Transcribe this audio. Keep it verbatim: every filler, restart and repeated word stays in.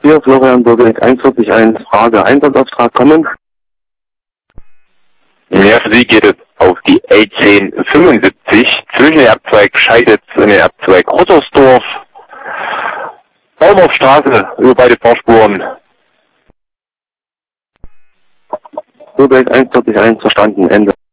Hier Florian Burbeck eins vier eins, Frage, Einsatzauftrag kommen. Ja, für Sie geht es auf die L zehn fünfundsiebzig zwischen der Abzweig Scheiditz und der Abzweig Rottersdorf. Baumhofstraße über beide Fahrspuren. Burbeck eins vier eins, verstanden, Ende.